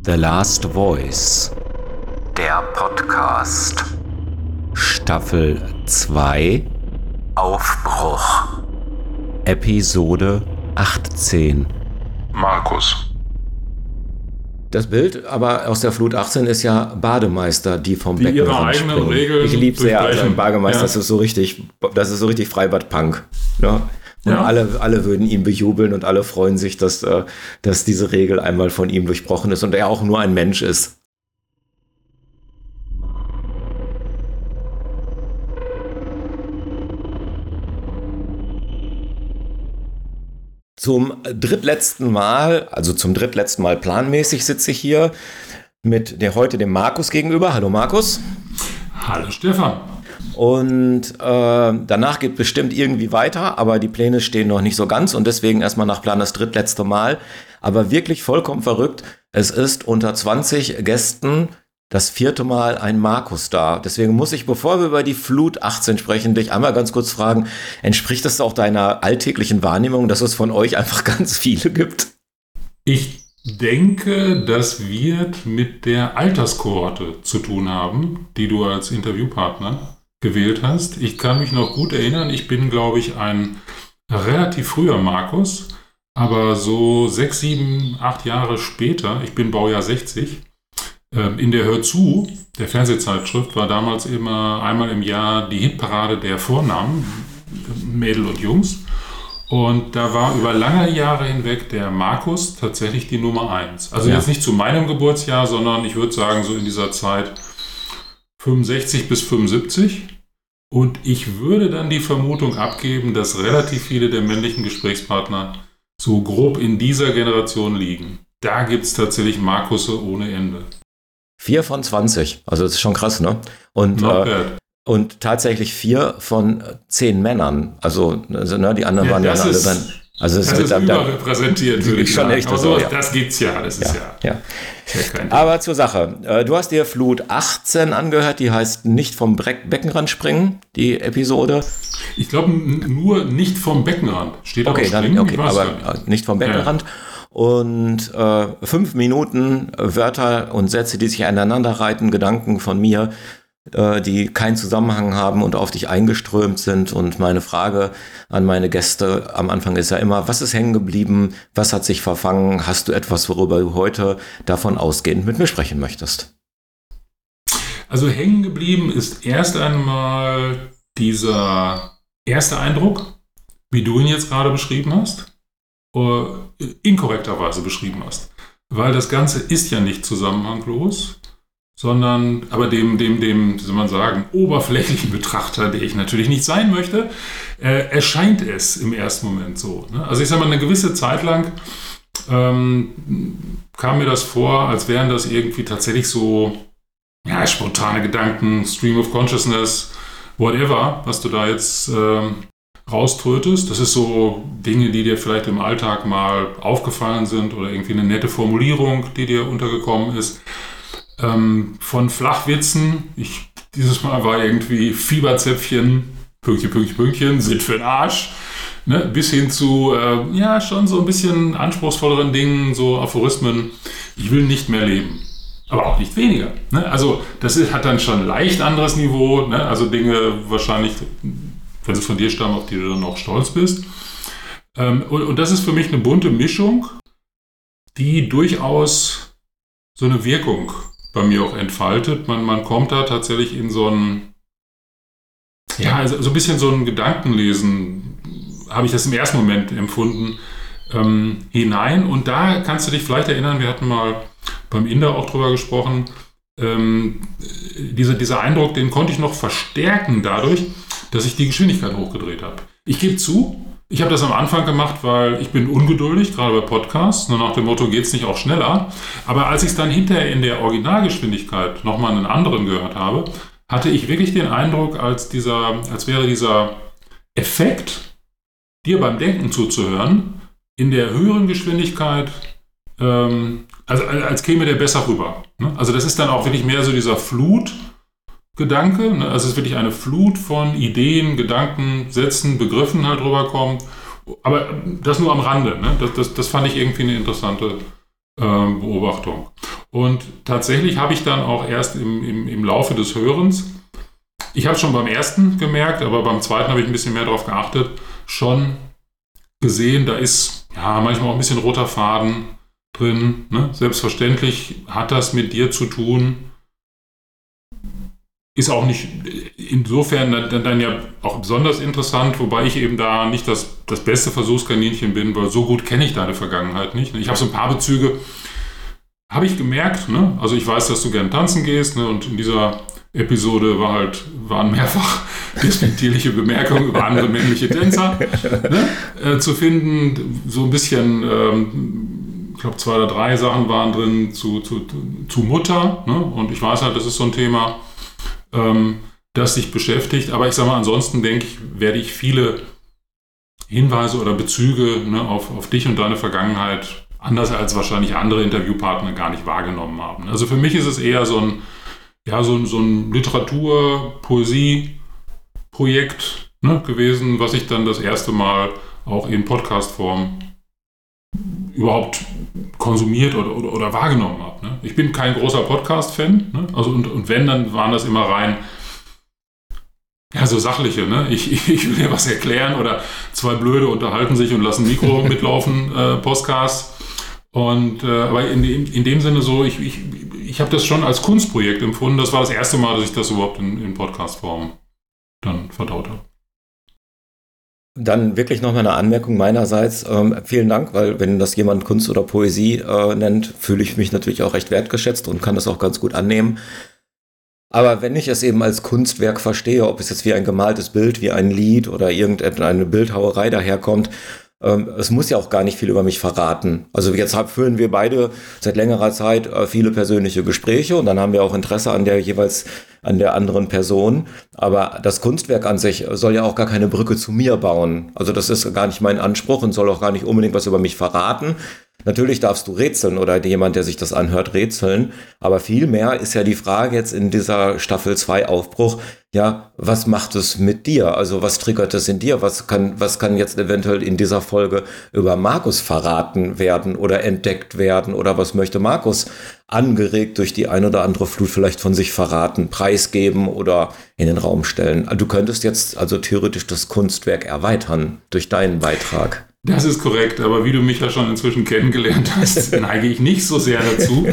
The Last Voice, Der Podcast. Staffel 2, Aufbruch. Episode 18. Markus. Das Bild aber aus der Flut 18 ist ja Bademeister, die vom Die Becken ihre eigenen springen. Regeln Ich liebe sehr, also durchbrechen. Bademeister, Ja. das ist so richtig Freibad-Punk. Ja? Und Ja. alle würden ihn bejubeln und alle freuen sich, dass diese Regel einmal von ihm durchbrochen ist und er auch nur ein Mensch ist. Zum drittletzten Mal planmäßig sitze ich hier mit dem Markus gegenüber. Hallo Markus. Hallo Stefan. Und danach geht bestimmt irgendwie weiter, aber die Pläne stehen noch nicht so ganz und deswegen erstmal nach Plan das drittletzte Mal. Aber wirklich vollkommen verrückt, es ist unter 20 Gästen das 4. Mal ein Markus da. Deswegen muss ich, bevor wir über die Flut 18 sprechen, dich einmal ganz kurz fragen, entspricht das auch deiner alltäglichen Wahrnehmung, dass es von euch einfach ganz viele gibt? Ich denke, das wird mit der Alterskohorte zu tun haben, die du als Interviewpartner gewählt hast. Ich kann mich noch gut erinnern, ich bin, glaube ich, ein relativ früher Markus, aber so 6, 7, 8 Jahre später, ich bin Baujahr 60, in der Hör zu, der Fernsehzeitschrift, war damals immer einmal im Jahr die Hitparade der Vornamen, Mädel und Jungs. Und da war über lange Jahre hinweg der Markus tatsächlich die Nummer 1. Also Ja. jetzt nicht zu meinem Geburtsjahr, sondern ich würde sagen so in dieser Zeit 65 bis 75. Und ich würde dann die Vermutung abgeben, dass relativ viele der männlichen Gesprächspartner so grob in dieser Generation liegen. Da gibt es tatsächlich Markusse ohne Ende. 4 von 20, also das ist schon krass, ne? Und Not bad. Und tatsächlich 4 von 10 Männern. Also ne, die anderen Ja, waren ja das alle ist- dann. Also es Das wird ist dann überrepräsentiert, würde ich schon sagen. echt Aber so, sowas, ja. das gibt's ja, das ist ja ja. kein Ding. Aber zur Sache. Du hast dir Flut 18 angehört, die heißt nicht vom Beckenrand springen, die Episode. Ich glaube, nur nicht vom Beckenrand. Steht Okay, auch dann, springen, okay, ich weiß aber gar nicht. nicht vom Beckenrand. Und 5 Minuten Wörter und Sätze, die sich aneinander reiten, Gedanken von mir, die keinen Zusammenhang haben und auf dich eingeströmt sind. Und meine Frage an meine Gäste am Anfang ist ja immer, was ist hängen geblieben? Was hat sich verfangen? Hast du etwas, worüber du heute davon ausgehend mit mir sprechen möchtest? Also hängen geblieben ist erst einmal dieser erste Eindruck, wie du ihn jetzt gerade beschrieben hast, inkorrekterweise beschrieben hast. Weil das Ganze ist ja nicht zusammenhanglos, sondern aber dem, wie soll man sagen, oberflächlichen Betrachter, der ich natürlich nicht sein möchte, erscheint es im ersten Moment so. Ne? Also ich sage mal, eine gewisse Zeit lang kam mir das vor, als wären das irgendwie tatsächlich so spontane Gedanken, Stream of Consciousness, whatever, was du da jetzt rauströtest. Das ist so Dinge, die dir vielleicht im Alltag mal aufgefallen sind oder irgendwie eine nette Formulierung, die dir untergekommen ist. Von Flachwitzen, dieses Mal war irgendwie Fieberzäpfchen, Pünktchen, sind für den Arsch, ne? Bis hin zu, schon so ein bisschen anspruchsvolleren Dingen, so Aphorismen, ich will nicht mehr leben. Aber auch nicht weniger. Ne? Also das hat dann schon ein leicht anderes Niveau, ne? Also Dinge wahrscheinlich, wenn sie von dir stammen, auf die du dann auch stolz bist. Und das ist für mich eine bunte Mischung, die durchaus so eine Wirkung bei mir auch entfaltet. Man kommt da tatsächlich in so ein, also so ein bisschen so ein Gedankenlesen, habe ich das im ersten Moment empfunden, hinein. Und da kannst du dich vielleicht erinnern, wir hatten mal beim Inder auch drüber gesprochen, dieser Eindruck, den konnte ich noch verstärken dadurch, dass ich die Geschwindigkeit hochgedreht habe. Ich gebe zu, ich habe das am Anfang gemacht, weil ich bin ungeduldig, gerade bei Podcasts, nur nach dem Motto, geht es nicht auch schneller. Aber als ich es dann hinterher in der Originalgeschwindigkeit nochmal einen anderen gehört habe, hatte ich wirklich den Eindruck, als wäre dieser Effekt, dir beim Denken zuzuhören, in der höheren Geschwindigkeit, als käme der besser rüber. Ne? Also das ist dann auch wirklich mehr so dieser Flutgedanke, ne? Also es ist wirklich eine Flut von Ideen, Gedanken, Sätzen, Begriffen halt rüberkommt. Aber das nur am Rande. Ne? Das fand ich irgendwie eine interessante Beobachtung. Und tatsächlich habe ich dann auch erst im Laufe des Hörens, ich habe es schon beim ersten gemerkt, aber beim zweiten habe ich ein bisschen mehr darauf geachtet, schon gesehen, da ist ja manchmal auch ein bisschen roter Faden drin. Ne? Selbstverständlich hat das mit dir zu tun. Ist auch nicht insofern dann ja auch besonders interessant, wobei ich eben da nicht das beste Versuchskaninchen bin, weil so gut kenne ich deine Vergangenheit nicht. Ich habe so ein paar Bezüge, habe ich gemerkt. Ne? Also ich weiß, dass du gern tanzen gehst, ne? Und in dieser Episode waren mehrfach despektierliche Bemerkungen über andere männliche Tänzer zu finden. So ein bisschen, ich glaube 2 oder 3 Sachen waren drin zu Mutter. Ne? Und ich weiß halt, das ist so ein Thema, das dich beschäftigt. Aber ich sage mal, ansonsten denke ich, werde ich viele Hinweise oder Bezüge auf dich und deine Vergangenheit anders als wahrscheinlich andere Interviewpartner gar nicht wahrgenommen haben. Also für mich ist es eher so ein Literatur-Poesie-Projekt gewesen, was ich dann das erste Mal auch in Podcast-Form überhaupt konsumiert oder wahrgenommen habe. Ne? Ich bin kein großer Podcast-Fan, ne? Also und wenn, dann waren das immer rein so sachliche. Ne? Ich will dir was erklären oder 2 Blöde unterhalten sich und lassen Mikro mitlaufen, Podcasts. Und aber in dem Sinne so, ich habe das schon als Kunstprojekt empfunden. Das war das erste Mal, dass ich das überhaupt in Podcast-Form dann verdaut habe. Dann wirklich nochmal eine Anmerkung meinerseits. Vielen Dank, weil wenn das jemand Kunst oder Poesie nennt, fühle ich mich natürlich auch recht wertgeschätzt und kann das auch ganz gut annehmen. Aber wenn ich es eben als Kunstwerk verstehe, ob es jetzt wie ein gemaltes Bild, wie ein Lied oder irgendeine Bildhauerei daherkommt, es muss ja auch gar nicht viel über mich verraten. Also jetzt führen wir beide seit längerer Zeit viele persönliche Gespräche und dann haben wir auch Interesse an der anderen Person. Aber das Kunstwerk an sich soll ja auch gar keine Brücke zu mir bauen. Also das ist gar nicht mein Anspruch und soll auch gar nicht unbedingt was über mich verraten. Natürlich darfst du rätseln oder jemand, der sich das anhört, rätseln. Aber vielmehr ist ja die Frage jetzt in dieser Staffel 2 Aufbruch, ja, was macht es mit dir? Also was triggert es in dir? Was kann jetzt eventuell in dieser Folge über Markus verraten werden oder entdeckt werden? Oder was möchte Markus angeregt durch die ein oder andere Flut vielleicht von sich verraten, preisgeben oder in den Raum stellen? Du könntest jetzt also theoretisch das Kunstwerk erweitern durch deinen Beitrag. Das ist korrekt, aber wie du mich ja schon inzwischen kennengelernt hast, neige ich nicht so sehr dazu,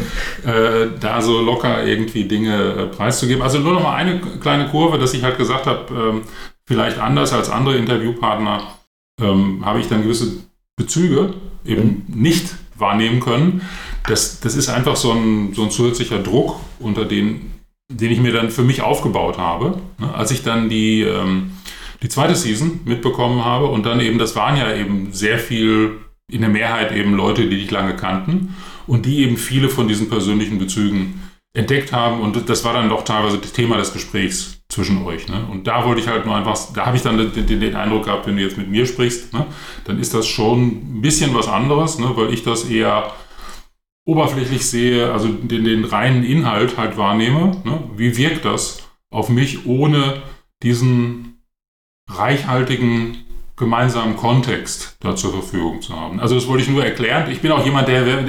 da so locker irgendwie Dinge preiszugeben. Also nur noch mal eine kleine Kurve, dass ich halt gesagt habe, vielleicht anders als andere Interviewpartner habe ich dann gewisse Bezüge eben nicht wahrnehmen können. Das ist einfach so ein zusätzlicher Druck, unter den ich mir dann für mich aufgebaut habe, als ich dann die zweite Season mitbekommen habe und dann eben, das waren ja eben sehr viel, in der Mehrheit eben Leute, die dich lange kannten und die eben viele von diesen persönlichen Bezügen entdeckt haben und das war dann doch teilweise das Thema des Gesprächs zwischen euch. Ne? Und da wollte ich halt nur einfach, da habe ich dann den Eindruck gehabt, wenn du jetzt mit mir sprichst, ne, dann ist das schon ein bisschen was anderes, ne, weil ich das eher oberflächlich sehe, also den reinen Inhalt halt wahrnehme. Ne? Wie wirkt das auf mich ohne diesen reichhaltigen gemeinsamen Kontext da zur Verfügung zu haben. Also das wollte ich nur erklären. Ich bin auch jemand,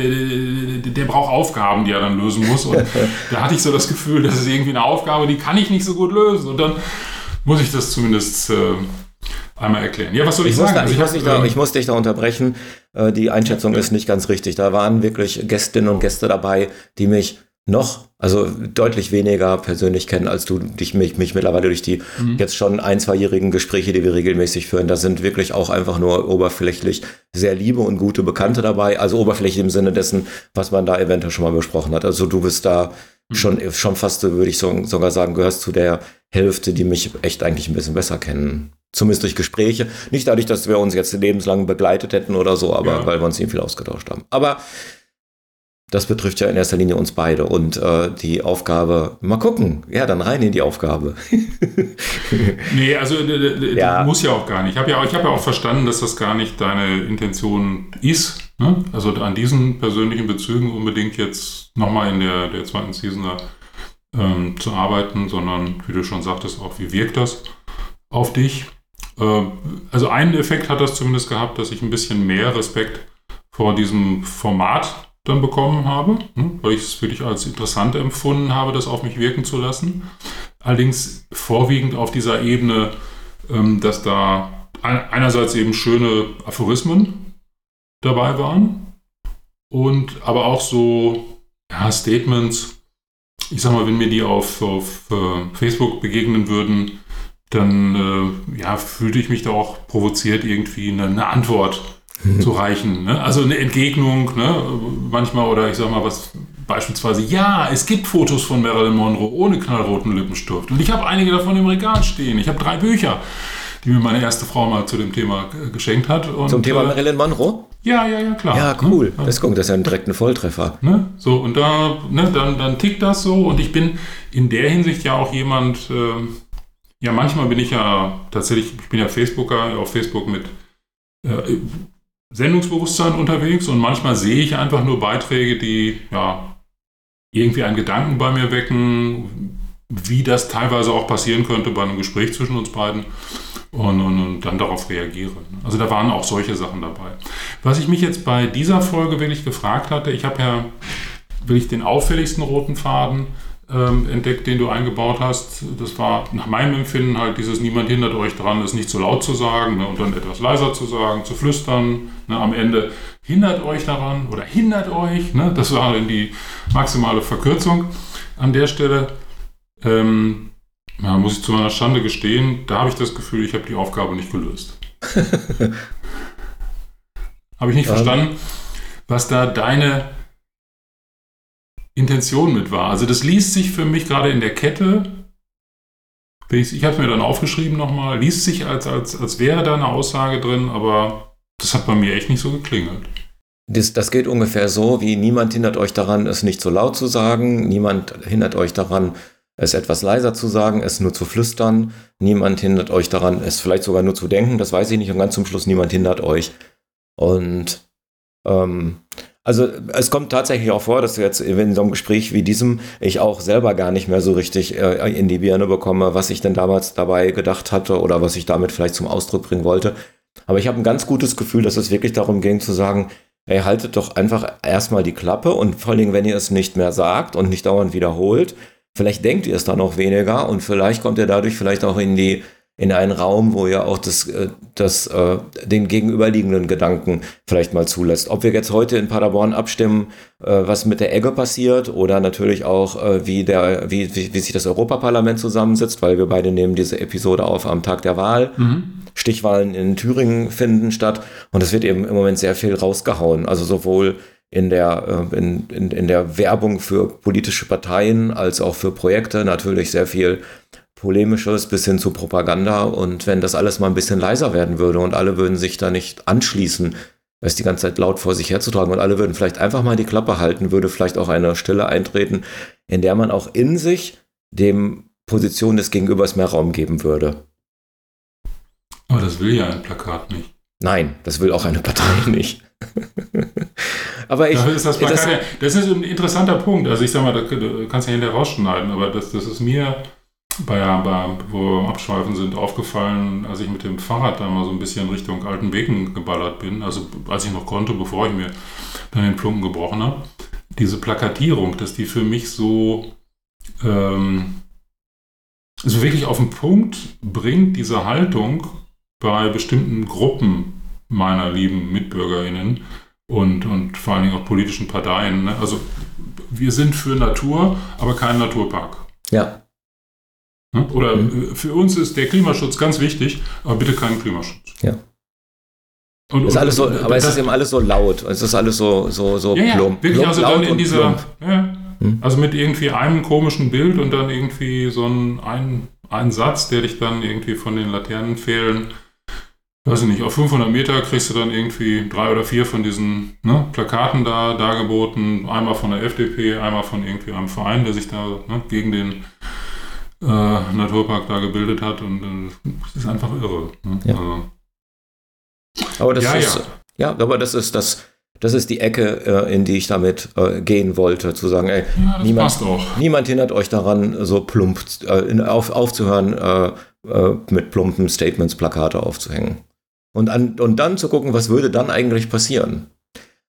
der braucht Aufgaben, die er dann lösen muss. Und da hatte ich so das Gefühl, das ist irgendwie eine Aufgabe, die kann ich nicht so gut lösen. Und dann muss ich das zumindest einmal erklären. Ja, was soll ich sagen? Ich muss dich da unterbrechen. Die Einschätzung ist nicht ganz richtig. Da waren wirklich Gästinnen und Gäste dabei, die mich also deutlich weniger persönlich kennen, als du mich mittlerweile durch die jetzt schon 1-2-jährigen Gespräche, die wir regelmäßig führen. Da sind wirklich auch einfach nur oberflächlich sehr liebe und gute Bekannte dabei. Also oberflächlich im Sinne dessen, was man da eventuell schon mal besprochen hat. Also du bist da schon fast, würde ich sogar sagen, gehörst zu der Hälfte, die mich echt eigentlich ein bisschen besser kennen. Zumindest durch Gespräche. Nicht dadurch, dass wir uns jetzt lebenslang begleitet hätten oder so, aber weil wir uns eben viel ausgetauscht haben. Aber das betrifft ja in erster Linie uns beide und die Aufgabe, mal gucken, ja, dann rein in die Aufgabe. Nee, also muss ja auch gar nicht. Ich habe ja auch verstanden, dass das gar nicht deine Intention ist, ne? Also an diesen persönlichen Bezügen unbedingt jetzt nochmal in der zweiten Season zu arbeiten, sondern wie du schon sagtest, auch wie wirkt das auf dich. Also einen Effekt hat das zumindest gehabt, dass ich ein bisschen mehr Respekt vor diesem Format dann bekommen habe, weil ich es wirklich als interessant empfunden habe, das auf mich wirken zu lassen. Allerdings vorwiegend auf dieser Ebene, dass da einerseits eben schöne Aphorismen dabei waren und aber auch so Statements. Ich sag mal, wenn mir die auf Facebook begegnen würden, dann fühlte ich mich da auch provoziert, irgendwie eine Antwort zu reichen. Ne? Also eine Entgegnung, ne? Manchmal, oder ich sag mal, was beispielsweise, ja, es gibt Fotos von Marilyn Monroe ohne knallroten Lippenstift. Und ich habe einige davon im Regal stehen. Ich habe 3 Bücher, die mir meine erste Frau mal zu dem Thema geschenkt hat. Und, zum Thema Marilyn Monroe? Ja, klar. Ja, cool. Ne? Das ist ja direkt ein Volltreffer. Ne? So, und da, dann tickt das so. Und ich bin in der Hinsicht ja auch jemand, manchmal bin ich ja tatsächlich, ich bin ja Facebooker, auf Facebook mit Sendungsbewusstsein unterwegs, und manchmal sehe ich einfach nur Beiträge, die irgendwie einen Gedanken bei mir wecken, wie das teilweise auch passieren könnte bei einem Gespräch zwischen uns beiden, und dann darauf reagiere. Also da waren auch solche Sachen dabei. Was ich mich jetzt bei dieser Folge wirklich gefragt hatte, ich habe ja wirklich den auffälligsten roten Faden entdeckt, den du eingebaut hast. Das war nach meinem Empfinden halt dieses: Niemand hindert euch daran, es nicht so laut zu sagen, ne, und dann etwas leiser zu sagen, zu flüstern. Ne, am Ende hindert euch daran oder hindert euch. Ne, das war dann die maximale Verkürzung an der Stelle. Muss ich zu meiner Schande gestehen, da habe ich das Gefühl, ich habe die Aufgabe nicht gelöst. Habe ich nicht verstanden, was da deine Intention mit war. Also das liest sich für mich gerade in der Kette, ich habe es mir dann aufgeschrieben nochmal, liest sich als wäre da eine Aussage drin, aber das hat bei mir echt nicht so geklingelt. Das geht ungefähr so, wie: Niemand hindert euch daran, es nicht so laut zu sagen, niemand hindert euch daran, es etwas leiser zu sagen, es nur zu flüstern, niemand hindert euch daran, es vielleicht sogar nur zu denken, das weiß ich nicht, und ganz zum Schluss: Niemand hindert euch. Und also es kommt tatsächlich auch vor, dass jetzt in so einem Gespräch wie diesem ich auch selber gar nicht mehr so richtig in die Birne bekomme, was ich denn damals dabei gedacht hatte oder was ich damit vielleicht zum Ausdruck bringen wollte. Aber ich habe ein ganz gutes Gefühl, dass es wirklich darum ging zu sagen: Ey, haltet doch einfach erstmal die Klappe, und vor allen Dingen, wenn ihr es nicht mehr sagt und nicht dauernd wiederholt, vielleicht denkt ihr es dann auch weniger, und vielleicht kommt ihr dadurch vielleicht auch in einen Raum, wo ihr auch den gegenüberliegenden Gedanken vielleicht mal zulässt. Ob wir jetzt heute in Paderborn abstimmen, was mit der Egge passiert, oder natürlich auch, wie sich das Europaparlament zusammensitzt, weil wir beide nehmen diese Episode auf am Tag der Wahl. Stichwahlen in Thüringen finden statt, und es wird eben im Moment sehr viel rausgehauen. Also sowohl in der Werbung für politische Parteien als auch für Projekte natürlich sehr viel Polemisches bis hin zu Propaganda. Und wenn das alles mal ein bisschen leiser werden würde und alle würden sich da nicht anschließen, es die ganze Zeit laut vor sich herzutragen, und alle würden vielleicht einfach mal die Klappe halten, würde vielleicht auch eine Stille eintreten, in der man auch in sich dem Position des Gegenübers mehr Raum geben würde. Aber das will ja ein Plakat nicht. Nein, das will auch eine Partei nicht. Aber dafür ist das Plakat, das ist ein interessanter Punkt. Also ich sag mal, du kannst ja hinterher rausschneiden, aber das ist mir wo wir abschweifen sind, aufgefallen, als ich mit dem Fahrrad da mal so ein bisschen Richtung Altenbeken geballert bin, also als ich noch konnte, bevor ich mir dann den Plumpen gebrochen habe. Diese Plakatierung, dass die für mich so wirklich auf den Punkt bringt, diese Haltung bei bestimmten Gruppen meiner lieben MitbürgerInnen und vor allen Dingen auch politischen Parteien. Ne? Also wir sind für Natur, aber kein Naturpark. Ja. Oder für uns ist der Klimaschutz ganz wichtig, aber bitte keinen Klimaschutz. Ja. Ist alles so, aber es ist eben alles so laut. Es ist alles so plump. Wirklich, plump, also dann in dieser, plump. Also mit irgendwie einem komischen Bild und dann irgendwie so ein Satz, der dich dann irgendwie von den Laternenpfählen, weiß ich nicht, auf 500 Meter kriegst du dann irgendwie 3 oder 4 von diesen Plakaten da dargeboten. Einmal von der FDP, einmal von irgendwie einem Verein, der sich da gegen den Naturpark da gebildet hat, und das ist einfach irre. Ne? Ja. Also, aber das ist die Ecke, in die ich damit gehen wollte, zu sagen, ey, niemand hindert euch daran, so plump aufzuhören, mit plumpen Statements Plakate aufzuhängen. Und dann zu gucken, was würde dann eigentlich passieren?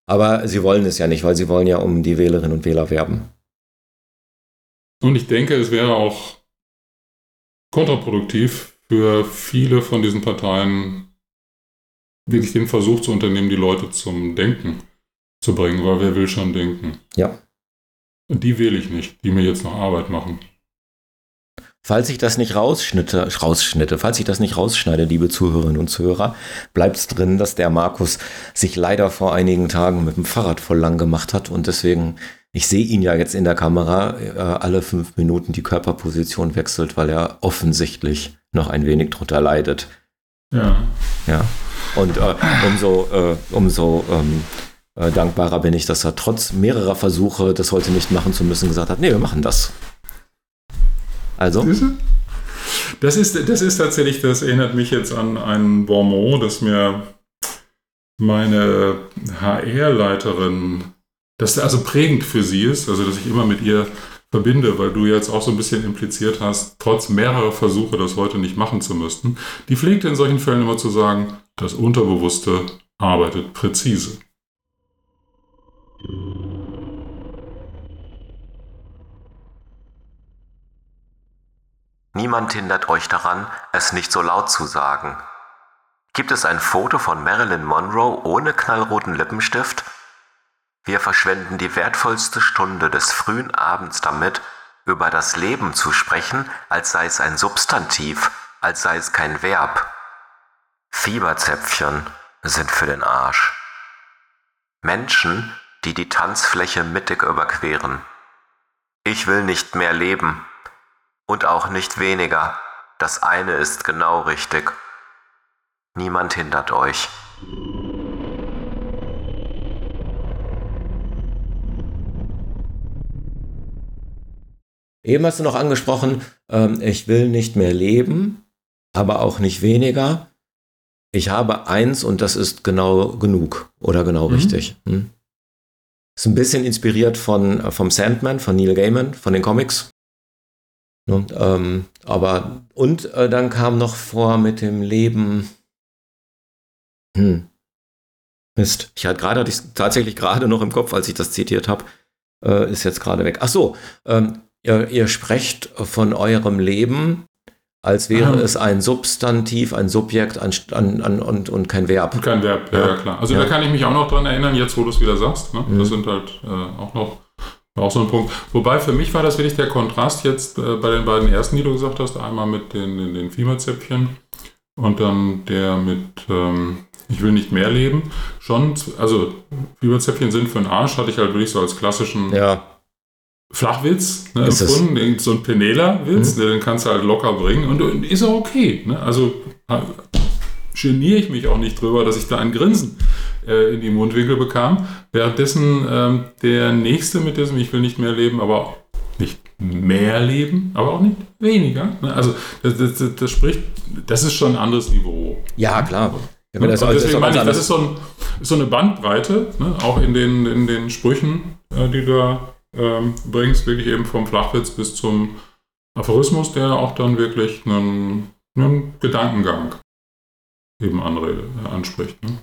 Aber sie wollen es ja nicht, weil sie wollen ja um die Wählerinnen und Wähler werben. Und ich denke, es wäre auch kontraproduktiv für viele von diesen Parteien, wirklich den Versuch zu unternehmen, die Leute zum Denken zu bringen, weil wer will schon denken? Ja. Und die wähle ich nicht, die mir jetzt noch Arbeit machen. Falls ich das nicht rausschneide, liebe Zuhörerinnen und Zuhörer, bleibt es drin, dass der Markus sich leider vor einigen Tagen mit dem Fahrrad voll lang gemacht hat und deswegen, ich sehe ihn ja jetzt in der Kamera, alle 5 Minuten die Körperposition wechselt, weil er offensichtlich noch ein wenig drunter leidet. Ja. Ja. Und umso dankbarer bin ich, dass er trotz mehrerer Versuche, das heute nicht machen zu müssen, gesagt hat, nee, wir machen das. Also? Das ist tatsächlich, das erinnert mich jetzt an ein Bonmot, das mir meine HR-Leiterin, das also prägend für sie ist, also dass ich immer mit ihr verbinde, weil du jetzt auch so ein bisschen impliziert hast, trotz mehrerer Versuche das heute nicht machen zu müssen. Die pflegte in solchen Fällen immer zu sagen, das Unterbewusste arbeitet präzise. Niemand hindert euch daran, es nicht so laut zu sagen. Gibt es ein Foto von Marilyn Monroe ohne knallroten Lippenstift? Wir verschwenden die wertvollste Stunde des frühen Abends damit, über das Leben zu sprechen, als sei es ein Substantiv, als sei es kein Verb. Fieberzäpfchen sind für den Arsch. Menschen, die die Tanzfläche mittig überqueren. Ich will nicht mehr leben. Und auch nicht weniger. Das eine ist genau richtig. Niemand hindert euch. Eben hast du noch angesprochen, ich will nicht mehr leben, aber auch nicht weniger. Ich habe eins und das ist genau genug oder genau richtig. Ist ein bisschen inspiriert vom Sandman, von Neil Gaiman, von den Comics. Dann kam noch vor mit dem Leben. Mist. Hatte ich tatsächlich gerade noch im Kopf, als ich das zitiert habe. Ist jetzt gerade weg. Ach so, ihr sprecht von eurem Leben, als wäre es ein Substantiv, ein Subjekt und kein Verb. Und kein Verb, ja klar. Also da kann ich mich auch noch dran erinnern, jetzt wo du es wieder sagst. Ne? Das sind halt auch so ein Punkt. Wobei für mich war das wirklich der Kontrast jetzt bei den beiden ersten, die du gesagt hast. Einmal mit den Fieberzäpfchen und dann der mit Ich will nicht mehr leben. Schon, also Fieberzäpfchen sind für den Arsch, hatte ich halt wirklich so als klassischen Flachwitz empfunden. So ein Penela-Witz, den kannst du halt locker bringen und ist auch okay. Ne? Also geniere ich mich auch nicht drüber, dass ich da ein Grinsen in die Mundwinkel bekam. Währenddessen der nächste mit diesem Ich will nicht mehr leben, aber nicht mehr leben, aber auch nicht weniger. Ne? Also das spricht, das ist schon ein anderes Niveau. Ja, klar. Ja, deswegen meine ich, das ist so eine Bandbreite, ne? Auch in den Sprüchen, die du da bringst, wirklich eben vom Flachwitz bis zum Aphorismus, der auch dann wirklich einen Gedankengang eben anspricht. Ne?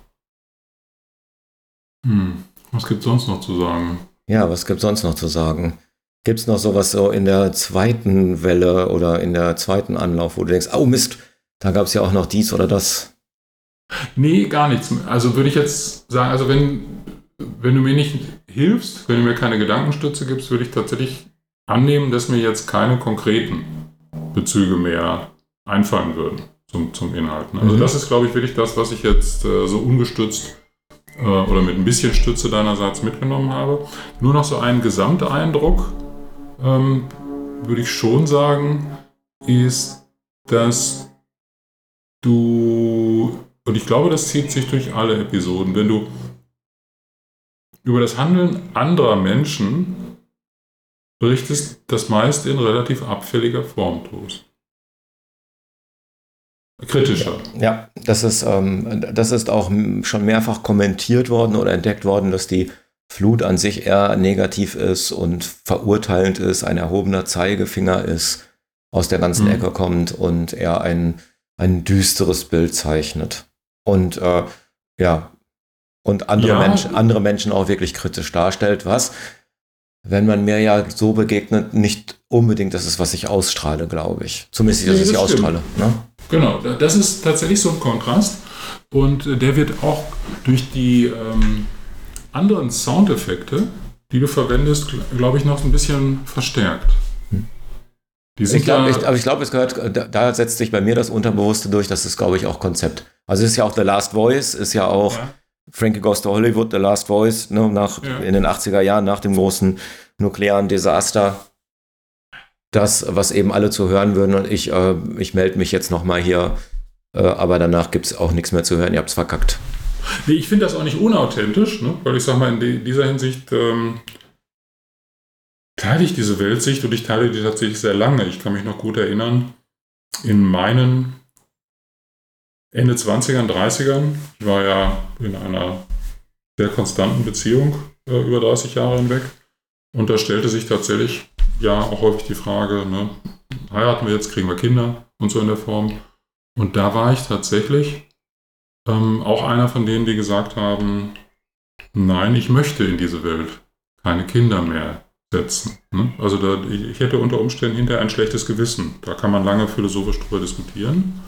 Was gibt es sonst noch zu sagen? Ja, was gibt es sonst noch zu sagen? Gibt es noch sowas so in der zweiten Welle oder in der zweiten Anlauf, wo du denkst, oh Mist, da gab es ja auch noch dies oder das? Nee, gar nichts. Also würde ich jetzt sagen, also wenn du mir nicht hilfst, wenn du mir keine Gedankenstütze gibst, würde ich tatsächlich annehmen, dass mir jetzt keine konkreten Bezüge mehr einfallen würden zum Inhalt. Ne? Also das ist, glaube ich, wirklich das, was ich jetzt so ungestützt oder mit ein bisschen Stütze deinerseits mitgenommen habe. Nur noch so einen Gesamteindruck, würde ich schon sagen, ist, dass du, und ich glaube, das zieht sich durch alle Episoden, wenn du über das Handeln anderer Menschen berichtest, das meist in relativ abfälliger Form tust. Kritischer. Ja, das ist auch schon mehrfach kommentiert worden oder entdeckt worden, dass die Flut an sich eher negativ ist und verurteilend ist, ein erhobener Zeigefinger ist, aus der ganzen Ecke kommt und eher ein düsteres Bild zeichnet. Und und andere Menschen auch wirklich kritisch darstellt, was, wenn man mir ja so begegnet, nicht unbedingt das ist, was ich ausstrahle, glaube ich. Zumindest, dass ich ausstrahle. Ne? Genau, das ist tatsächlich so ein Kontrast und der wird auch durch die anderen Soundeffekte, die du verwendest, glaube ich, noch ein bisschen verstärkt. Ich glaube, es gehört, da setzt sich bei mir das Unterbewusste durch, das ist, glaube ich, auch Konzept. Also es ist ja auch The Last Voice, ist ja auch Frankie Goes to Hollywood, The Last Voice, ne, in den 80er Jahren, nach dem großen nuklearen Desaster. Das, was eben alle zu hören würden und ich melde mich jetzt nochmal hier, aber danach gibt es auch nichts mehr zu hören, ihr habt es verkackt. Nee, ich finde das auch nicht unauthentisch, ne? Weil ich sage mal, in dieser Hinsicht teile ich diese Weltsicht und ich teile die tatsächlich sehr lange. Ich kann mich noch gut erinnern, in meinen Ende 20ern, 30ern, ich war ja in einer sehr konstanten Beziehung über 30 Jahre hinweg und da stellte sich tatsächlich auch häufig die Frage, ne, heiraten wir jetzt, kriegen wir Kinder und so in der Form. Und da war ich tatsächlich auch einer von denen, die gesagt haben, nein, ich möchte in diese Welt keine Kinder mehr setzen. Ne? Also ich hätte unter Umständen hinterher ein schlechtes Gewissen. Da kann man lange philosophisch drüber diskutieren.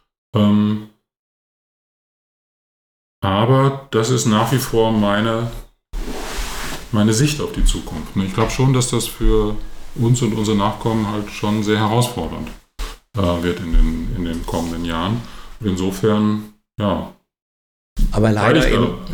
Aber das ist nach wie vor meine Sicht auf die Zukunft. Ich glaube schon, dass das für uns und unsere Nachkommen halt schon sehr herausfordernd wird in den kommenden Jahren. Und insofern, ja. Aber leider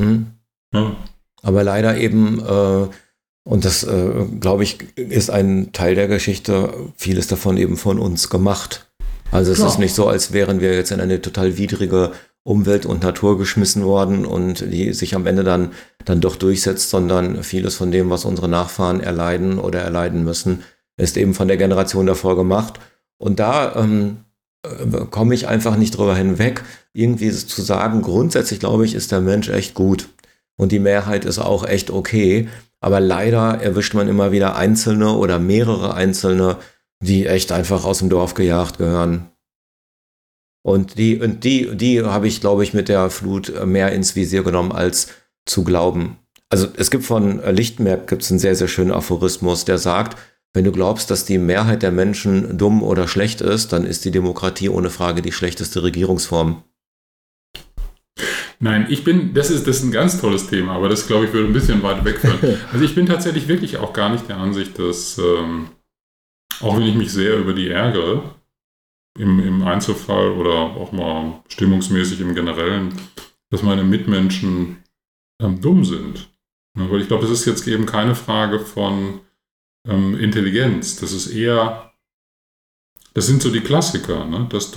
eben, und das, glaube ich, ist ein Teil der Geschichte, vieles davon eben von uns gemacht. Also es ist nicht so, als wären wir jetzt in eine total widrige Umwelt und Natur geschmissen worden und die sich am Ende dann doch durchsetzt, sondern vieles von dem, was unsere Nachfahren erleiden oder erleiden müssen, ist eben von der Generation davor gemacht. Und da komme ich einfach nicht drüber hinweg, irgendwie zu sagen, grundsätzlich glaube ich, ist der Mensch echt gut und die Mehrheit ist auch echt okay, aber leider erwischt man immer wieder Einzelne oder mehrere Einzelne, die echt einfach aus dem Dorf gejagt gehören. Und die habe ich, glaube ich, mit der Flut mehr ins Visier genommen, als zu glauben. Also es gibt von Lichtenberg gibt's einen sehr, sehr schönen Aphorismus, der sagt, wenn du glaubst, dass die Mehrheit der Menschen dumm oder schlecht ist, dann ist die Demokratie ohne Frage die schlechteste Regierungsform. Nein, das ist ein ganz tolles Thema, aber das, glaube ich, würde ein bisschen weit wegführen. Also ich bin tatsächlich wirklich auch gar nicht der Ansicht, dass, auch wenn ich mich sehr über die ärgere, im Einzelfall oder auch mal stimmungsmäßig im Generellen, dass meine Mitmenschen dumm sind. Ja, weil ich glaube, es ist jetzt eben keine Frage von Intelligenz. Das ist eher, das sind so die Klassiker, ne? Dass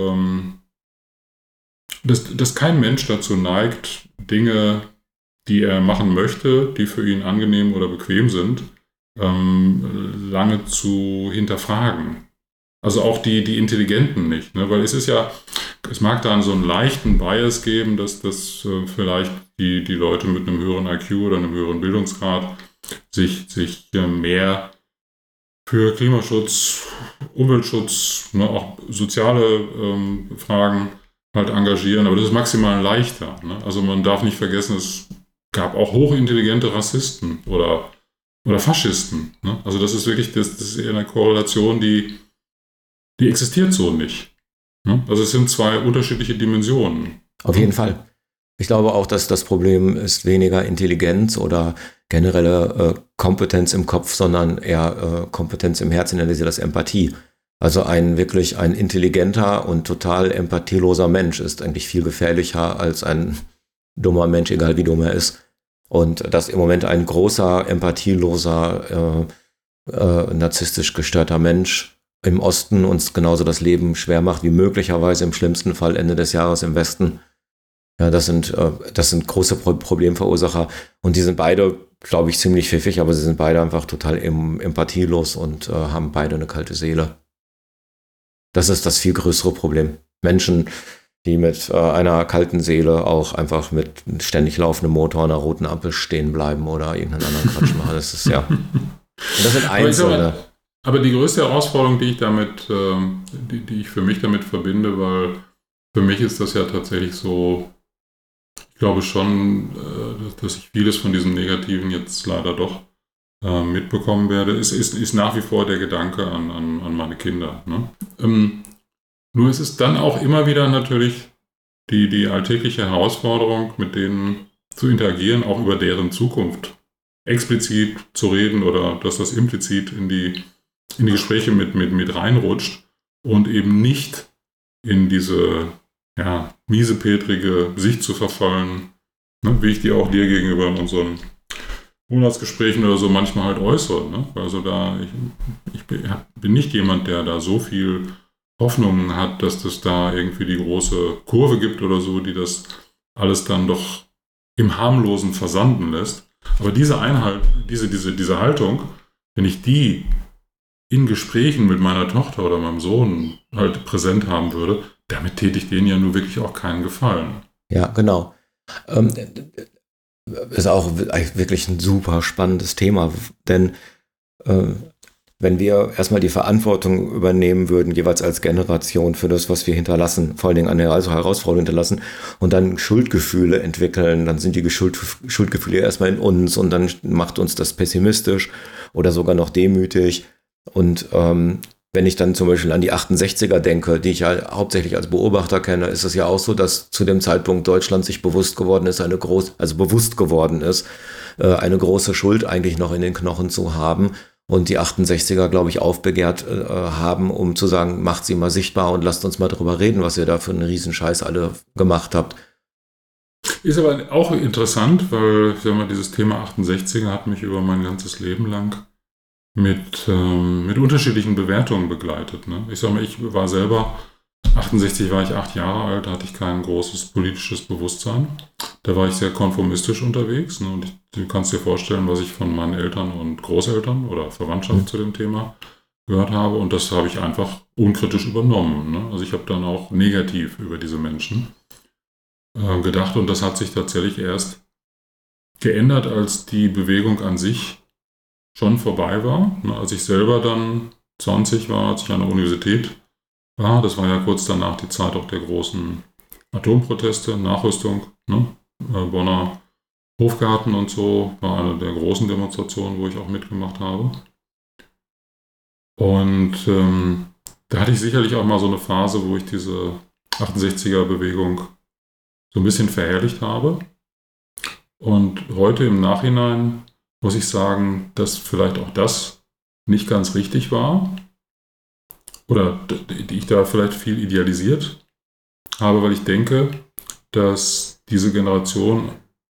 dass kein Mensch dazu neigt, Dinge, die er machen möchte, die für ihn angenehm oder bequem sind, lange zu hinterfragen. Also auch die Intelligenten nicht, ne? Weil es mag da so einen leichten Bias geben, dass vielleicht die Leute mit einem höheren IQ oder einem höheren Bildungsgrad sich mehr für Klimaschutz, Umweltschutz, ne, auch soziale Fragen halt engagieren, aber das ist maximal leichter. Ne? Also man darf nicht vergessen, es gab auch hochintelligente Rassisten oder Faschisten. Ne? Also das ist wirklich, das ist eher eine Korrelation, die existiert so nicht. Ne? Also es sind zwei unterschiedliche Dimensionen. Auf jeden Fall. Ich glaube auch, dass das Problem ist weniger Intelligenz oder generelle Kompetenz im Kopf, sondern eher Kompetenz im Herzen, nennen sie das Empathie. Also wirklich ein intelligenter und total empathieloser Mensch ist eigentlich viel gefährlicher als ein dummer Mensch, egal wie dumm er ist. Und dass im Moment ein großer, empathieloser, narzisstisch gestörter Mensch im Osten uns genauso das Leben schwer macht, wie möglicherweise im schlimmsten Fall Ende des Jahres im Westen. Ja, das sind große Problemverursacher. Und die sind beide, glaube ich, ziemlich pfiffig, aber sie sind beide einfach total empathielos und haben beide eine kalte Seele. Das ist das viel größere Problem. Menschen, die mit einer kalten Seele auch einfach mit ständig laufendem Motor an einer roten Ampel stehen bleiben oder irgendeinen anderen Quatsch machen. Das ist ja. Und das sind Einzelne. Aber die größte Herausforderung, die ich für mich damit verbinde, weil für mich ist das ja tatsächlich so Ich glaube schon, dass ich vieles von diesem Negativen jetzt leider doch mitbekommen werde. Es ist nach wie vor der Gedanke an meine Kinder. Ne? Nur es ist dann auch immer wieder natürlich die alltägliche Herausforderung, mit denen zu interagieren, auch über deren Zukunft explizit zu reden oder dass das implizit in die Gespräche mit reinrutscht und eben nicht in diese miesepetrige Sicht zu verfallen, ne, wie ich die auch dir gegenüber in unseren Monatsgesprächen oder so manchmal halt äußere. Ne? Also ich bin nicht jemand, der da so viel Hoffnungen hat, dass das da irgendwie die große Kurve gibt oder so, die das alles dann doch im Harmlosen versanden lässt. Aber diese Haltung, wenn ich die in Gesprächen mit meiner Tochter oder meinem Sohn halt präsent haben würde, damit täte ich denen ja nur wirklich auch keinen Gefallen. Ja, genau. Ist auch wirklich ein super spannendes Thema, denn wenn wir erstmal die Verantwortung übernehmen würden, jeweils als Generation für das, was wir hinterlassen, vor allen Dingen eine Herausforderung hinterlassen und dann Schuldgefühle entwickeln, dann sind die Schuldgefühle erstmal in uns und dann macht uns das pessimistisch oder sogar noch demütig. Und wenn ich dann zum Beispiel an die 68er denke, die ich ja hauptsächlich als Beobachter kenne, ist es ja auch so, dass zu dem Zeitpunkt Deutschland sich bewusst geworden ist, eine große Schuld eigentlich noch in den Knochen zu haben. Und die 68er, glaube ich, aufbegehrt haben, um zu sagen, macht sie mal sichtbar und lasst uns mal drüber reden, was ihr da für einen Riesenscheiß alle gemacht habt. Ist aber auch interessant, weil dieses Thema 68er hat mich über mein ganzes Leben lang mit unterschiedlichen Bewertungen begleitet. Ne? Ich sag mal, ich war selber, 68 war ich 8 Jahre alt, da hatte ich kein großes politisches Bewusstsein. Da war ich sehr konformistisch unterwegs. Ne? Und du kannst dir vorstellen, was ich von meinen Eltern und Großeltern oder Verwandtschaft zu dem Thema gehört habe. Und das habe ich einfach unkritisch übernommen. Ne? Also ich habe dann auch negativ über diese Menschen gedacht. Und das hat sich tatsächlich erst geändert, als die Bewegung an sich schon vorbei war. Ne? Als ich selber dann 20 war, als ich an der Universität war, das war ja kurz danach die Zeit auch der großen Atomproteste, Nachrüstung, ne? Bonner Hofgarten und so, war eine der großen Demonstrationen, wo ich auch mitgemacht habe. Und da hatte ich sicherlich auch mal so eine Phase, wo ich diese 68er-Bewegung so ein bisschen verherrlicht habe. Und heute im Nachhinein muss ich sagen, dass vielleicht auch das nicht ganz richtig war. Oder ich da vielleicht viel idealisiert habe, weil ich denke, dass diese Generation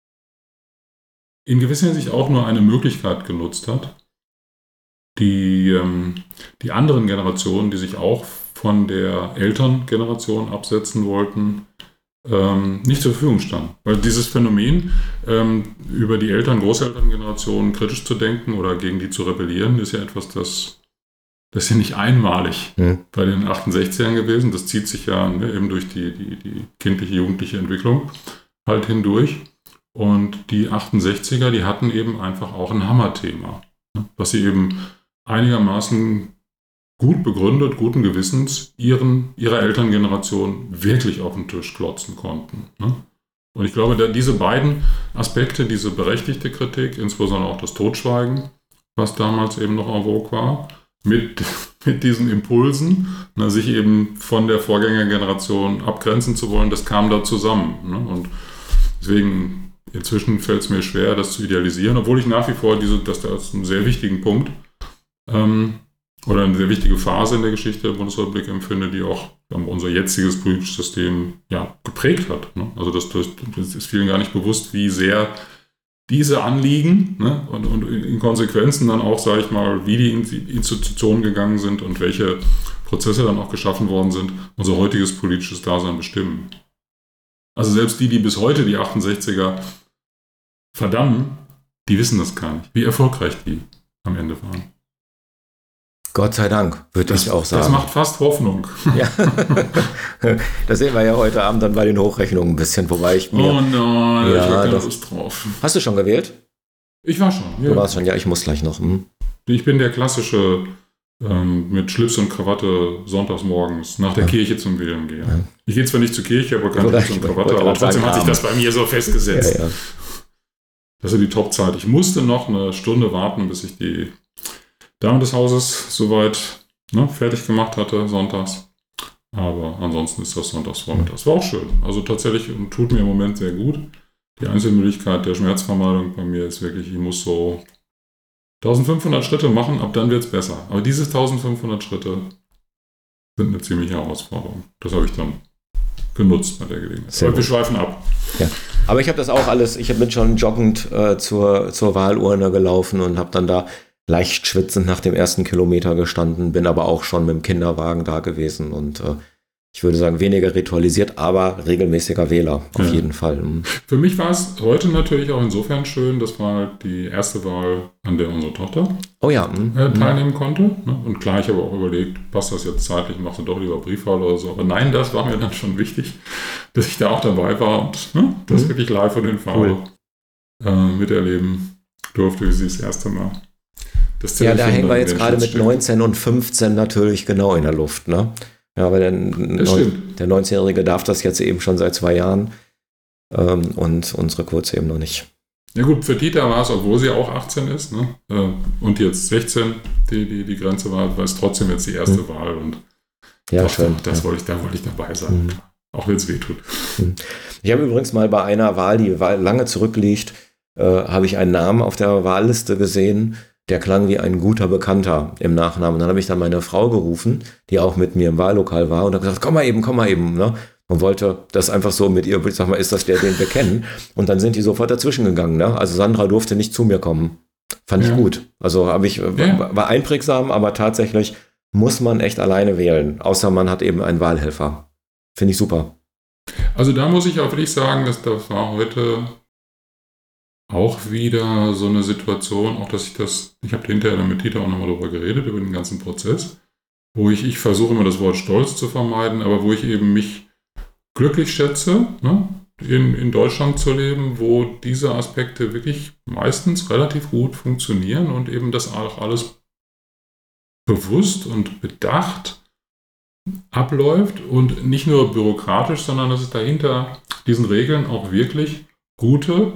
in gewisser Hinsicht auch nur eine Möglichkeit genutzt hat, die anderen Generationen, die sich auch von der Elterngeneration absetzen wollten, nicht zur Verfügung standen. Weil dieses Phänomen, über die Großelterngeneration kritisch zu denken oder gegen die zu rebellieren, ist ja etwas, das ist ja nicht einmalig bei den 68ern gewesen. Das zieht sich ja eben durch die kindliche, jugendliche Entwicklung halt hindurch. Und die 68er, die hatten eben einfach auch ein Hammerthema, was sie eben einigermaßen gut begründet, guten Gewissens ihrer Elterngeneration wirklich auf den Tisch klotzen konnten. Und ich glaube, diese beiden Aspekte, diese berechtigte Kritik, insbesondere auch das Totschweigen, was damals eben noch en vogue war, mit diesen Impulsen, sich eben von der Vorgängergeneration abgrenzen zu wollen, das kam da zusammen. Und deswegen, inzwischen fällt es mir schwer, das zu idealisieren, obwohl ich nach wie vor das als einen sehr wichtigen Punkt oder eine sehr wichtige Phase in der Geschichte der Bundesrepublik empfinde, die auch unser jetziges politisches System geprägt hat. Also das ist vielen gar nicht bewusst, wie sehr diese Anliegen und in Konsequenzen dann auch, sage ich mal, wie die Institutionen gegangen sind und welche Prozesse dann auch geschaffen worden sind, unser heutiges politisches Dasein bestimmen. Also selbst die bis heute die 68er verdammen, die wissen das gar nicht, wie erfolgreich die am Ende waren. Gott sei Dank, würde ich auch sagen. Das macht fast Hoffnung. Ja. Das sehen wir ja heute Abend dann bei den Hochrechnungen ein bisschen, wobei ich mir... Oh nein, ich habe keine Lust drauf. Hast du schon gewählt? Ich war schon, ja. Du warst schon, ja, ich muss gleich noch. Ich bin der klassische mit Schlips und Krawatte sonntags morgens nach der Kirche zum Wählen gehe. Ja. Ich gehe zwar nicht zur Kirche, aber keine Schlips und Krawatte, aber trotzdem hat sich das bei mir so festgesetzt. Ja. Das ist die Topzeit. Ich musste noch eine Stunde warten, bis ich die Dame des Hauses soweit fertig gemacht hatte, sonntags. Aber ansonsten ist das sonntags vormittags. War auch schön. Also tatsächlich tut mir im Moment sehr gut. Die einzige Möglichkeit der Schmerzvermeidung bei mir ist wirklich, ich muss so 1500 Schritte machen, ab dann wird es besser. Aber diese 1500 Schritte sind eine ziemliche Herausforderung. Das habe ich dann genutzt bei der Gelegenheit. Aber wir schweifen ab. Ja. Aber ich habe das auch alles, ich bin schon joggend zur Wahlurne gelaufen und habe dann da leicht schwitzend nach dem ersten Kilometer gestanden, bin aber auch schon mit dem Kinderwagen da gewesen und ich würde sagen, weniger ritualisiert, aber regelmäßiger Wähler, auf jeden Fall. Für mich war es heute natürlich auch insofern schön, das war halt die erste Wahl, an der unsere Tochter teilnehmen konnte. Ne? Und klar, ich habe auch überlegt, passt das jetzt zeitlich, machst du doch lieber Briefwahl oder so. Aber nein, das war mir dann schon wichtig, dass ich da auch dabei war und das wirklich live von den Farben miterleben durfte, wie sie das erste Mal. Ja, da hängen wir jetzt gerade mit 19 und 15 natürlich genau in der Luft, ne? Ja, aber der 19-Jährige darf das jetzt eben schon seit 2 Jahren und unsere Kurze eben noch nicht. Ja gut, für Dieter war es, obwohl sie auch 18 ist, ne? Und jetzt 16 die Grenze war es trotzdem jetzt die erste Wahl. Und ja, schön. Da wollte ich dabei sein, auch wenn es weh tut. Ich habe übrigens mal bei einer Wahl, die lange zurückliegt, habe ich einen Namen auf der Wahlliste gesehen, der klang wie ein guter Bekannter im Nachnamen. Dann habe ich dann meine Frau gerufen, die auch mit mir im Wahllokal war und habe gesagt, komm mal eben, ne? Und wollte das einfach so mit ihr, ich sag mal, ist das der, den wir kennen? Und dann sind die sofort dazwischen gegangen, ne? Also Sandra durfte nicht zu mir kommen. Fand ich gut. Also war einprägsam, aber tatsächlich muss man echt alleine wählen, außer man hat eben einen Wahlhelfer. Finde ich super. Also da muss ich auch wirklich sagen, dass das war heute auch wieder so eine Situation, auch dass ich habe hinterher mit Dieter auch nochmal darüber geredet, über den ganzen Prozess, wo ich versuche immer das Wort Stolz zu vermeiden, aber wo ich eben mich glücklich schätze, ne, in Deutschland zu leben, wo diese Aspekte wirklich meistens relativ gut funktionieren und eben das auch alles bewusst und bedacht abläuft und nicht nur bürokratisch, sondern dass es dahinter diesen Regeln auch wirklich gute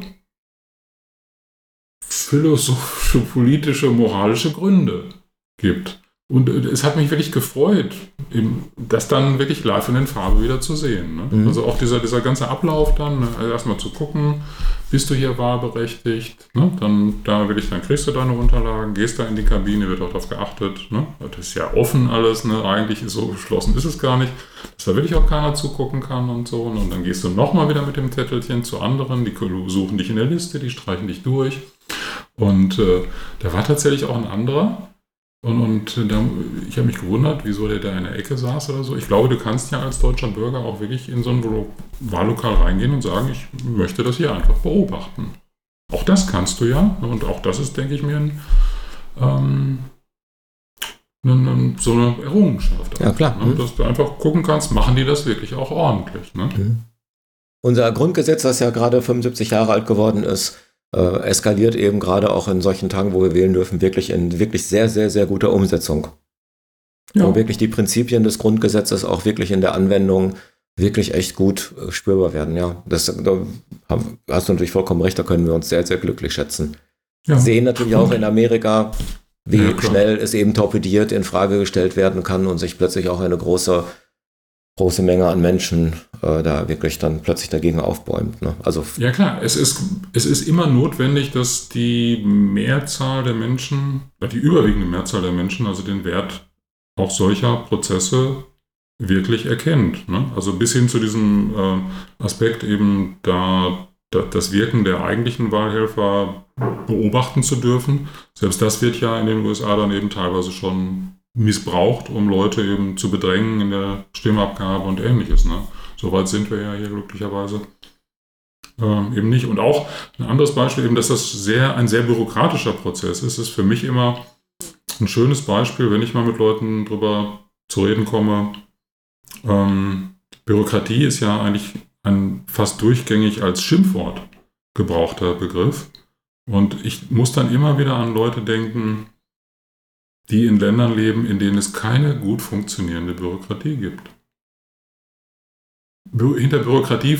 philosophische, politische, moralische Gründe gibt. Und es hat mich wirklich gefreut, das dann wirklich live in den Farbe wieder zu sehen. Ne? Also auch dieser ganze Ablauf dann, erstmal zu gucken, bist du hier wahlberechtigt, ne? Dann kriegst du deine Unterlagen, gehst da in die Kabine, wird auch darauf geachtet. Ne? Das ist ja offen alles, ne? Eigentlich ist so geschlossen, ist es gar nicht, dass da wirklich auch keiner zugucken kann und so. Und dann gehst du nochmal wieder mit dem Zettelchen zu anderen, die suchen dich in der Liste, die streichen dich durch. Und da war tatsächlich auch ein anderer. Und ich habe mich gewundert, wieso der da in der Ecke saß oder so. Ich glaube, du kannst ja als deutscher Bürger auch wirklich in so ein Wahllokal reingehen und sagen, ich möchte das hier einfach beobachten. Auch das kannst du ja. Und auch das ist, denke ich mir, so eine Errungenschaft. Ja, klar. Ne? Dass du einfach gucken kannst, machen die das wirklich auch ordentlich. Ne? Unser Grundgesetz, das ja gerade 75 Jahre alt geworden ist, eskaliert eben gerade auch in solchen Tagen, wo wir wählen dürfen, wirklich in wirklich sehr, sehr, sehr guter Umsetzung. Ja. Wo wirklich die Prinzipien des Grundgesetzes auch wirklich in der Anwendung wirklich echt gut spürbar werden. Ja, da hast du natürlich vollkommen recht, da können wir uns sehr, sehr glücklich schätzen. Ja. Sehen natürlich auch in Amerika, wie schnell es eben torpediert in Frage gestellt werden kann und sich plötzlich auch eine große Menge an Menschen da wirklich dann plötzlich dagegen aufbäumt. Ne? Also ja klar, es ist immer notwendig, dass die Mehrzahl der Menschen, die überwiegende Mehrzahl der Menschen, also den Wert auch solcher Prozesse wirklich erkennt. Ne? Also bis hin zu diesem Aspekt eben das Wirken der eigentlichen Wahlhelfer beobachten zu dürfen. Selbst das wird ja in den USA dann eben teilweise schon missbraucht, um Leute eben zu bedrängen in der Stimmabgabe und Ähnliches. Ne? Soweit sind wir ja hier glücklicherweise eben nicht. Und auch ein anderes Beispiel, eben, dass das ein sehr bürokratischer Prozess ist für mich immer ein schönes Beispiel, wenn ich mal mit Leuten drüber zu reden komme. Bürokratie ist ja eigentlich ein fast durchgängig als Schimpfwort gebrauchter Begriff. Und ich muss dann immer wieder an Leute denken, die in Ländern leben, in denen es keine gut funktionierende Bürokratie gibt. Hinter Bürokratie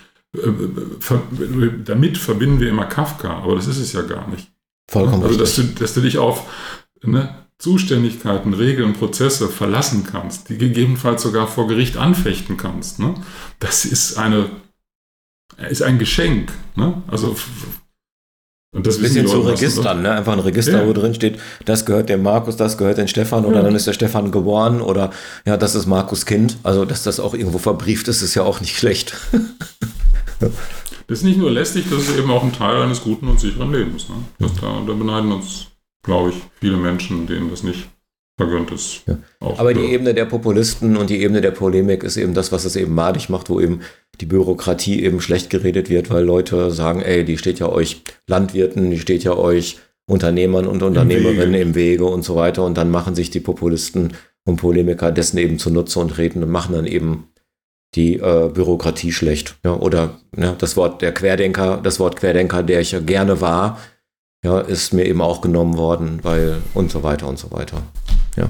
damit verbinden wir immer Kafka, aber das ist es ja gar nicht. Vollkommen also, richtig. dass du dich auf Zuständigkeiten, Regeln, Prozesse verlassen kannst, die gegebenenfalls sogar vor Gericht anfechten kannst. Ne? Das ist ein Geschenk. Ne? Also, und das Ein bisschen zu Leute, Registern, ne? Einfach ein Register, wo drin steht, das gehört dem Markus, das gehört dem Stefan, oder dann ist der Stefan geboren, oder ja, das ist Markus Kind. Also, dass das auch irgendwo verbrieft ist, ist ja auch nicht schlecht. Das ist nicht nur lästig, das ist eben auch ein Teil eines guten und sicheren Lebens. Ne? Da beneiden uns, glaube ich, viele Menschen, denen das nicht vergönnt ist. Ja. Aber die Ebene der Populisten und die Ebene der Polemik ist eben das, was es eben madig macht, wo eben die Bürokratie eben schlecht geredet wird, weil Leute sagen, ey, die steht ja euch Landwirten, die steht ja euch Unternehmern und Unternehmerinnen im Wege und so weiter. Und dann machen sich die Populisten und Polemiker dessen eben zunutze und reden und machen dann eben die Bürokratie schlecht. Ja, oder das Wort Querdenker, der ich ja gerne war, ja, ist mir eben auch genommen worden, weil und so weiter und so weiter. Ja,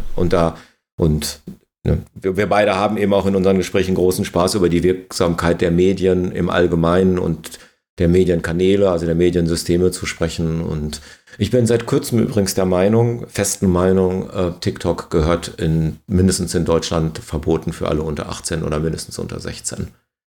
wir beide haben eben auch in unseren Gesprächen großen Spaß über die Wirksamkeit der Medien im Allgemeinen und der Medienkanäle, also der Mediensysteme zu sprechen. Und ich bin seit kurzem übrigens festen Meinung, TikTok gehört mindestens in Deutschland verboten für alle unter 18 oder mindestens unter 16.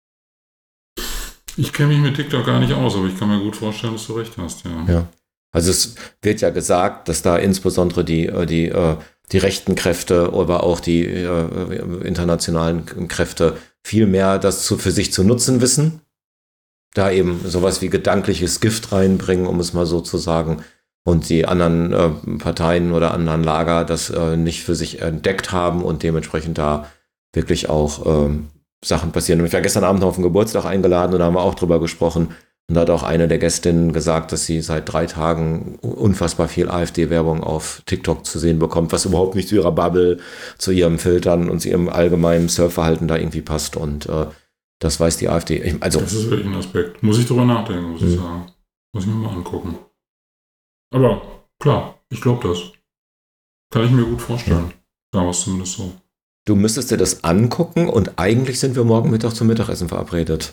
Ich kenne mich mit TikTok gar nicht aus, aber ich kann mir gut vorstellen, dass du recht hast. Ja. Also es wird ja gesagt, dass da insbesondere die rechten Kräfte, aber auch die internationalen Kräfte viel mehr das für sich zu nutzen wissen. Da eben sowas wie gedankliches Gift reinbringen, um es mal so zu sagen. Und die anderen Parteien oder anderen Lager das nicht für sich entdeckt haben und dementsprechend da wirklich auch Sachen passieren. Und ich war gestern Abend auf den Geburtstag eingeladen und da haben wir auch drüber gesprochen. Und da hat auch eine der Gästinnen gesagt, dass sie seit 3 Tagen unfassbar viel AfD-Werbung auf TikTok zu sehen bekommt, was überhaupt nicht zu ihrer Bubble, zu ihrem Filtern und zu ihrem allgemeinen Surfverhalten da irgendwie passt. Und das weiß die AfD. Das ist wirklich ein Aspekt. Muss ich drüber nachdenken, muss ich sagen. Muss ich mir mal angucken. Aber klar, ich glaube das. Kann ich mir gut vorstellen. Da war es zumindest so. Du müsstest dir das angucken und eigentlich sind wir morgen Mittag zum Mittagessen verabredet.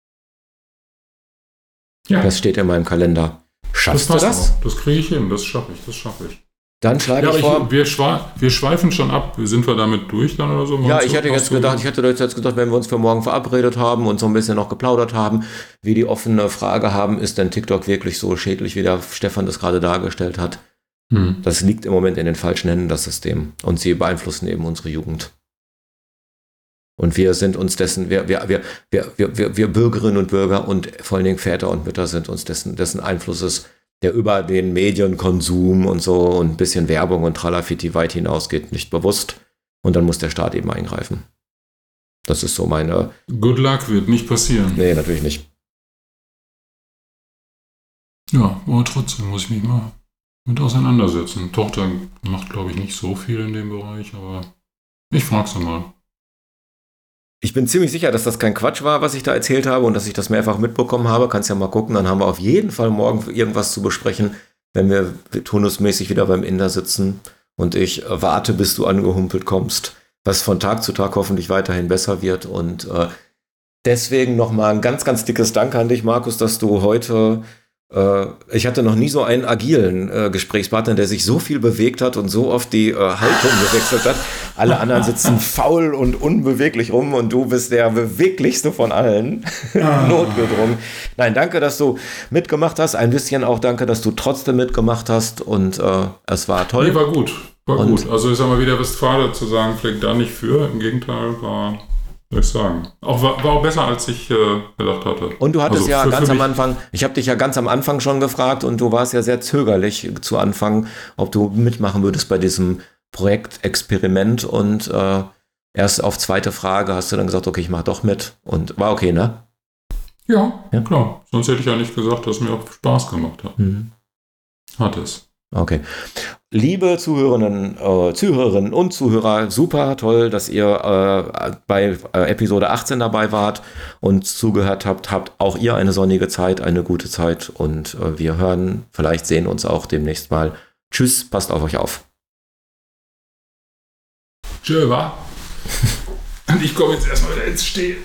Ja. Das steht in meinem Kalender. Schaffst du das? Auch. Das kriege ich hin, das schaffe ich. Dann schlage ich vor. Wir schweifen schon ab. Sind wir damit durch dann oder so? Ja, ich hätte jetzt gedacht, wenn wir uns für morgen verabredet haben und so ein bisschen noch geplaudert haben, wie die offene Frage haben, ist denn TikTok wirklich so schädlich, wie der Stefan das gerade dargestellt hat? Das liegt im Moment in den falschen Händen, das System. Und sie beeinflussen eben unsere Jugend. Und wir sind uns dessen, wir Bürgerinnen und Bürger und vor allen Dingen Väter und Mütter sind uns dessen Einflusses, der über den Medienkonsum und so und ein bisschen Werbung und Tralafiti weit hinausgeht, nicht bewusst. Und dann muss der Staat eben eingreifen. Das ist so meine... Good luck wird nicht passieren. Nee, natürlich nicht. Ja, aber trotzdem muss ich mich mal mit auseinandersetzen. Tochter macht, glaube ich, nicht so viel in dem Bereich, aber ich frage sie mal. Ich bin ziemlich sicher, dass das kein Quatsch war, was ich da erzählt habe und dass ich das mehrfach mitbekommen habe. Kannst ja mal gucken, dann haben wir auf jeden Fall morgen irgendwas zu besprechen, wenn wir turnusmäßig wieder beim Inder sitzen und ich warte, bis du angehumpelt kommst, was von Tag zu Tag hoffentlich weiterhin besser wird. Und deswegen nochmal ein ganz, ganz dickes Danke an dich, Markus, dass du heute... ich hatte noch nie so einen agilen Gesprächspartner, der sich so viel bewegt hat und so oft die Haltung gewechselt hat. Alle anderen sitzen faul und unbeweglich rum und du bist der beweglichste von allen. Notgedrungen. Nein, danke, dass du mitgemacht hast. Ein bisschen auch danke, dass du trotzdem mitgemacht hast und es war toll. Nee, war gut. Gut. Also ich sag mal wieder Westfale zu sagen, vielleicht da nicht für. Im Gegenteil, soll ich sagen. War auch besser, als ich gedacht hatte. Und du hattest am Anfang, ich habe dich ja ganz am Anfang schon gefragt und du warst ja sehr zögerlich zu Anfang, ob du mitmachen würdest bei diesem Projektexperiment und erst auf zweite Frage hast du dann gesagt, okay, ich mache doch mit und war okay, ne? Ja, klar. Sonst hätte ich ja nicht gesagt, dass es mir auch Spaß gemacht hat. Hat es. Okay. Liebe Zuhörerinnen und Zuhörer, super toll, dass ihr bei Episode 18 dabei wart und zugehört habt. Habt auch ihr eine sonnige Zeit, eine gute Zeit und wir hören, vielleicht sehen uns auch demnächst mal. Tschüss, passt auf euch auf. Tschö, wa? Und ich komme jetzt erstmal wieder ins Stehen.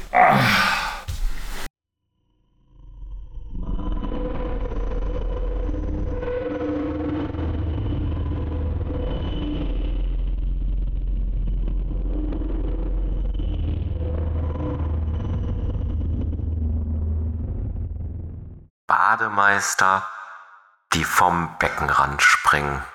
Bademeister, die vom Beckenrand springen.